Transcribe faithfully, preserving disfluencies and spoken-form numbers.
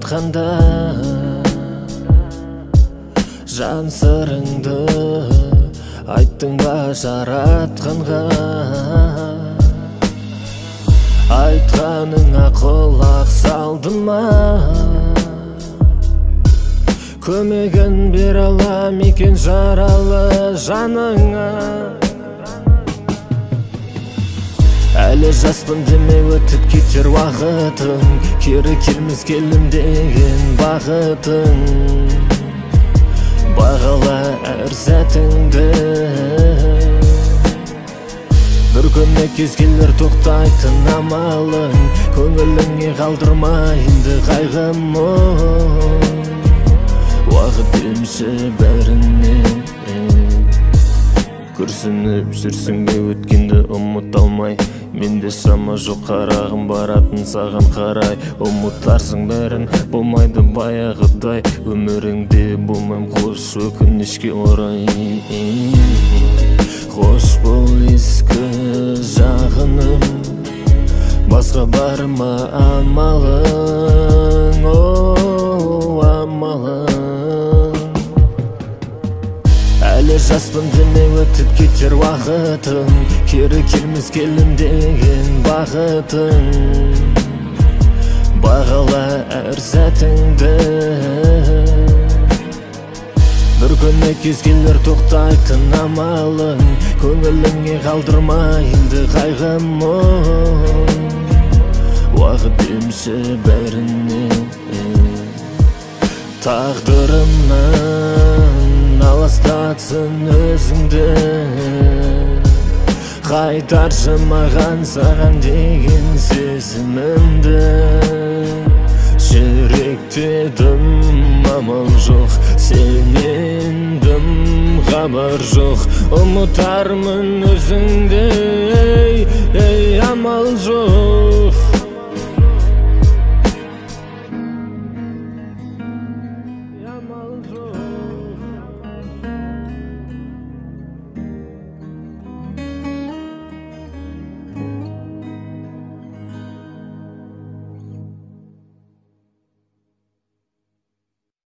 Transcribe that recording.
жатқанда жан сырыңды айттың ба жаратқанға? Айтқаныңа құлақ салдың ма? Көмегін бере алам екен жаралы жаныңа? Әлі жаспын деме, өтіп кетер уақытың, кері келмес келім деген бақытың. Бағала әр сәтіңді, бір күні кез келер тоқтайтын амалың. Көңіліңе қалдырма енді қайғы мұң. Уақыт емші бәріне, күрсініп жүрсің бе өткенді ұмыта алмай? Менде шама жоқ, қарағым баратын саған қарай. Ұмытарсың бәрін, болмайды баяғыдай. Өміріңде болмайм қош өкінішке орай. Қош бол ескі жағыным, басқа бар ма амалың? О, амалың. Әлі жаспын деме, өтіп кетер уақытың, кері келмес келім деген бақытың. Бағала әр сәтіңді, бір күні кез келер тоқтайтын амалың. Көңіліңе қалдырма енді қайғы мұң. Уақыт емші бәріне, тағдырымнан аластатсын өзіңді. Қайтаршы маған саған деген сезімімді. Жүректедім, амал жоқ, сенендім, хабар жоқ. Ұмытармын өзіңді, ей, амал жоқ.